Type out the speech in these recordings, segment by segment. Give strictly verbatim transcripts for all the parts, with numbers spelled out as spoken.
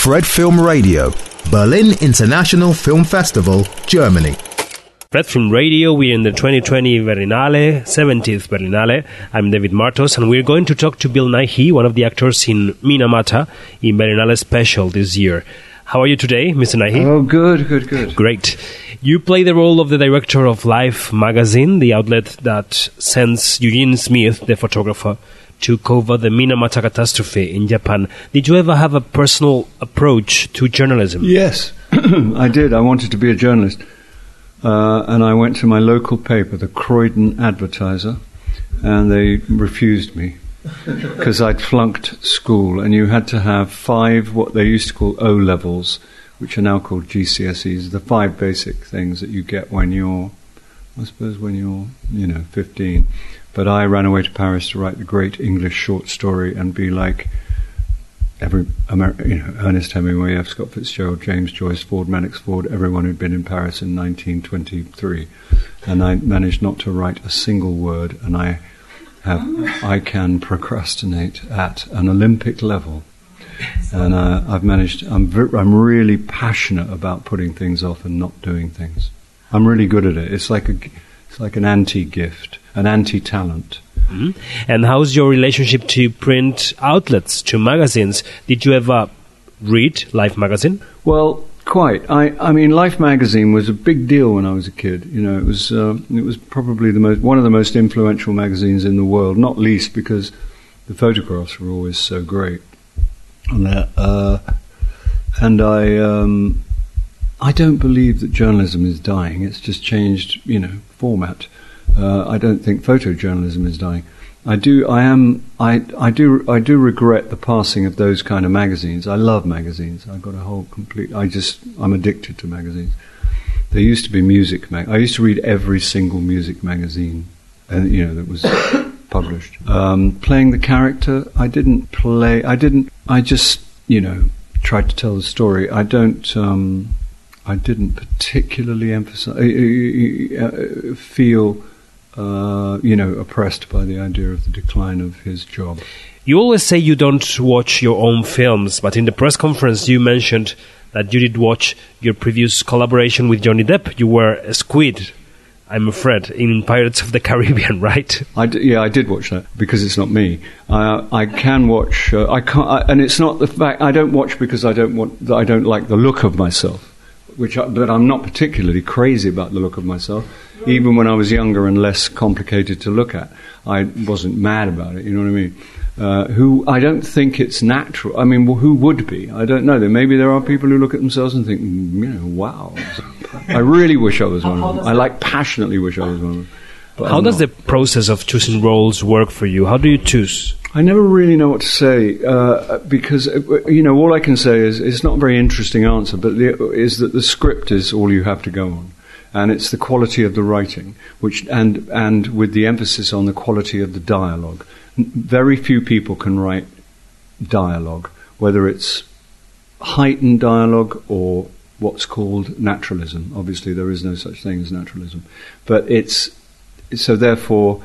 Fred Film Radio, Berlin International Film Festival, Germany. Fred Film Radio, we're in the twenty twenty Berlinale, seventieth Berlinale. I'm David Martos, and we're going to talk to Bill Nighy, one of the actors in Minamata, in Berlinale Special this year. How are you today, Mister Nighy? Oh, good, good, good. Great. You play the role of the director of Life magazine, the outlet that sends Eugene Smith, the photographer, to cover the Minamata catastrophe in Japan. Did you ever have a personal approach to journalism? Yes, I did. I wanted to be a journalist. Uh, and I went to my local paper, the Croydon Advertiser, and they refused me because I'd flunked school, and you had to have five, what they used to call O-levels, which are now called G C S Es, the five basic things that you get when you're, I suppose, when you're, you know, fifteen. But I ran away to Paris to write the great English short story and be like every, Amer- you know, Ernest Hemingway, F. Scott Fitzgerald, James Joyce, Ford Madox Ford, everyone who'd been in Paris in nineteen twenty-three. And I managed not to write a single word, and I have, I can procrastinate at an Olympic level. And uh, I've managed, I'm, ver- I'm really passionate about putting things off and not doing things. I'm really good at it. It's like a, it's like an anti-gift, an anti-talent. Mm-hmm. And how's your relationship to print outlets, to magazines? Did you ever read Life magazine? Well, quite. I, I mean, Life magazine was a big deal when I was a kid. You know, it was uh, it was probably the most one of the most influential magazines in the world. Not least because the photographs were always so great. And, uh, and I um, I don't believe that journalism is dying. It's just changed, you know, format. Uh, I don't think photojournalism is dying. I do. I am. I. I do. I do regret the passing of those kind of magazines. I love magazines. I've got a whole complete. I just. I'm addicted to magazines. There used to be music. Mag- I used to read every single music magazine, and you know that was published. Um, playing the character. I didn't play. I didn't. I just. You know, tried to tell the story. I don't. Um, I didn't particularly emphasize. Uh, uh, feel. Uh, you know, oppressed by the idea of the decline of his job. You always say you don't watch your own films, but in the press conference you mentioned that you did watch your previous collaboration with Johnny Depp. You were a squid, I'm afraid, in Pirates of the Caribbean, right? I d- yeah, I did watch that because it's not me. Uh, I can watch. Uh, I can't, I, and it's not the fact I don't watch because I don't want. I don't like the look of myself. Which, I, but I'm not particularly crazy about the look of myself. Even when I was younger and less complicated to look at, I wasn't mad about it. You know what I mean? Uh, who I don't think it's natural. I mean, well, who would be? I don't know. There maybe there are people who look at themselves and think, mm, you know, wow. I really wish I was one of them. I like passionately wish I was one of them. But How I'm does not. the process of choosing roles work for you? How do you choose? I never really know what to say uh, because, uh, you know, all I can say is it's not a very interesting answer, but the, is that the script is all you have to go on. And it's the quality of the writing, which and and with the emphasis on the quality of the dialogue. Very few people can write dialogue, whether it's heightened dialogue or what's called naturalism. Obviously, there is no such thing as naturalism. But it's, so therefore,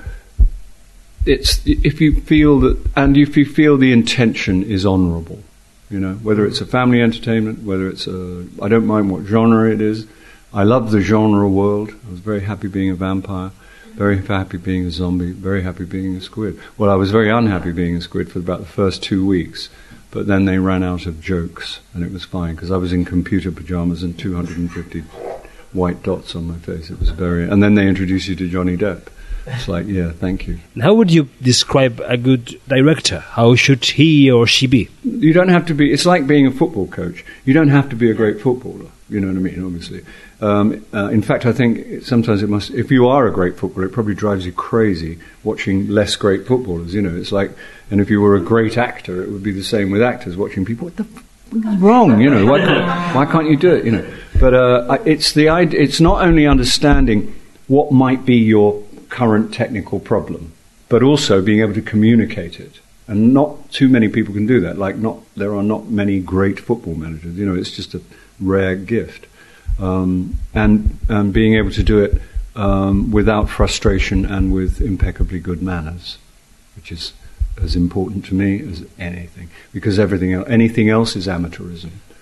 it's if you feel that, and if you feel the intention is honourable, you know, whether it's a family entertainment, whether it's a, I don't mind what genre it is. I love the genre world. I was very happy being a vampire, very happy being a zombie, very happy being a squid. Well, I was very unhappy being a squid for about the first two weeks, but then they ran out of jokes, and it was fine, because I was in computer pajamas and two hundred fifty white dots on my face. It was very... And then they introduced you to Johnny Depp. It's like, yeah, thank you. How would you describe a good director? How should he or she be? You don't have to be... It's like being a football coach. You don't have to be a great footballer. You know what I mean, obviously. Um, uh, in fact, I think sometimes it must... If you are a great footballer, it probably drives you crazy watching less great footballers. You know, it's like... And if you were a great actor, it would be the same with actors, watching people, what the f- is wrong? You know, why can't, why can't you do it? You know, but uh, it's the idea, it's not only understanding what might be your current technical problem, but also being able to communicate it. And not too many people can do that. Like, not there are not many great football managers. You know, it's just a rare gift. Um, and and being able to do it um, without frustration and with impeccably good manners, which is as important to me as anything, because everything else, anything else is amateurism.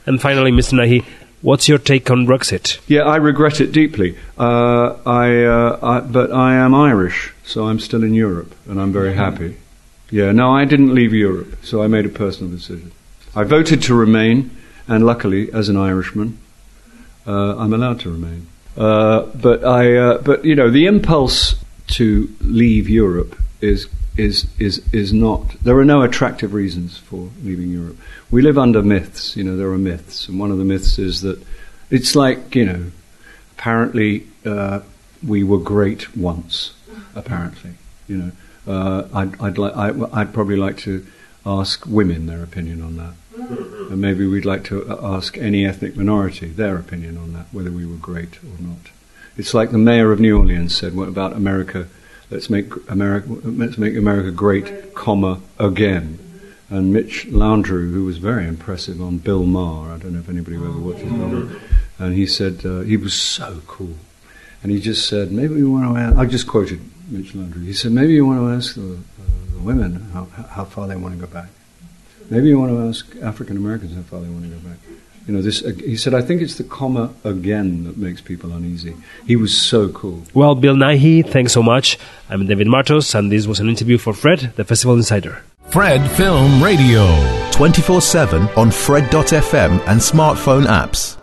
And finally, Mister Nahi, what's your take on Brexit? Yeah, I regret it deeply. Uh, I, uh, I, but I am Irish, so I'm still in Europe, and I'm very happy. Yeah, no, I didn't leave Europe, so I made a personal decision. I voted to remain, and luckily, as an Irishman, uh, I'm allowed to remain. Uh, but I, uh, but you know, the impulse to leave Europe is is is is not. There are no attractive reasons for leaving Europe. We live under myths. You know, there are myths, and one of the myths is that it's like, you know, apparently uh, we were great once. Apparently, you know, uh, I'd I'd like I, I'd probably like to ask women their opinion on that. And maybe we'd like to ask any ethnic minority their opinion on that, whether we were great or not. It's like the mayor of New Orleans said, what about America? Let's make America, let's make America great, comma, again. And Mitch Landrieu, who was very impressive on Bill Maher, I don't know if anybody ever watched his novel, and he said, uh, he was so cool. And he just said, maybe we want to ask, I just quoted Mitch Landrieu, he said, maybe you want to ask the, uh, the women how, how far they want to go back. Maybe you want to ask African Americans how far they want to go back. You know, this. Uh, he said, I think it's the comma again that makes people uneasy. He was so cool. Well, Bill Nighy, thanks so much. I'm David Martos, and this was an interview for Fred, the Festival Insider. Fred Film Radio. twenty-four seven on Fred dot f m and smartphone apps.